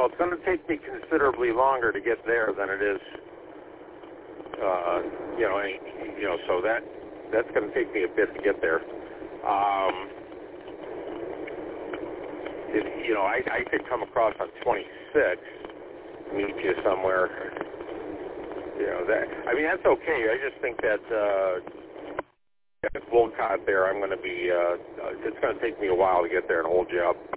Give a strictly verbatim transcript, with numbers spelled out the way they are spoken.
well, it's going to take me considerably longer to get there than it is, uh, you know, any, you know, so that that's going to take me a bit to get there. Um, it, you know, I, I could come across on twenty-six, meet you somewhere. You know, that, I mean, that's okay. I just think that uh, at Wolcott there, I'm going to be, uh, it's going to take me a while to get there and hold you up.